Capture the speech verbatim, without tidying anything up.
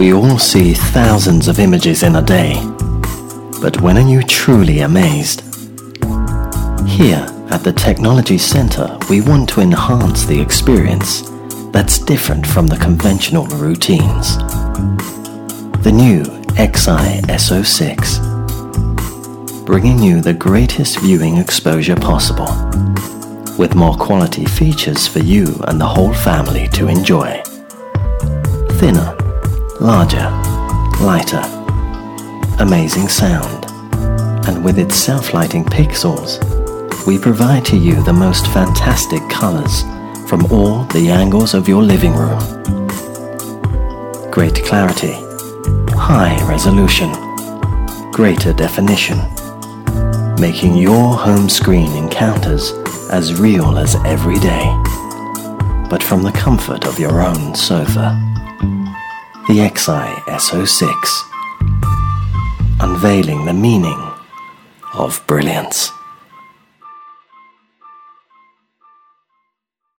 We all see thousands of images in a day, but when are you truly amazed? Here at the Technology Center, we want to enhance the experience that's different from the conventional routines. The new X I S O six, bringing you the greatest viewing exposure possible, with more quality features for you and the whole family to enjoy. Thinner, larger, lighter, amazing sound, and with its self-lighting pixels, we provide to you the most fantastic colors from all the angles of your living room. Great clarity, high resolution, greater definition, making your home screen encounters as real as every day, but from the comfort of your own sofa. The X I S O six, unveiling the meaning of brilliance.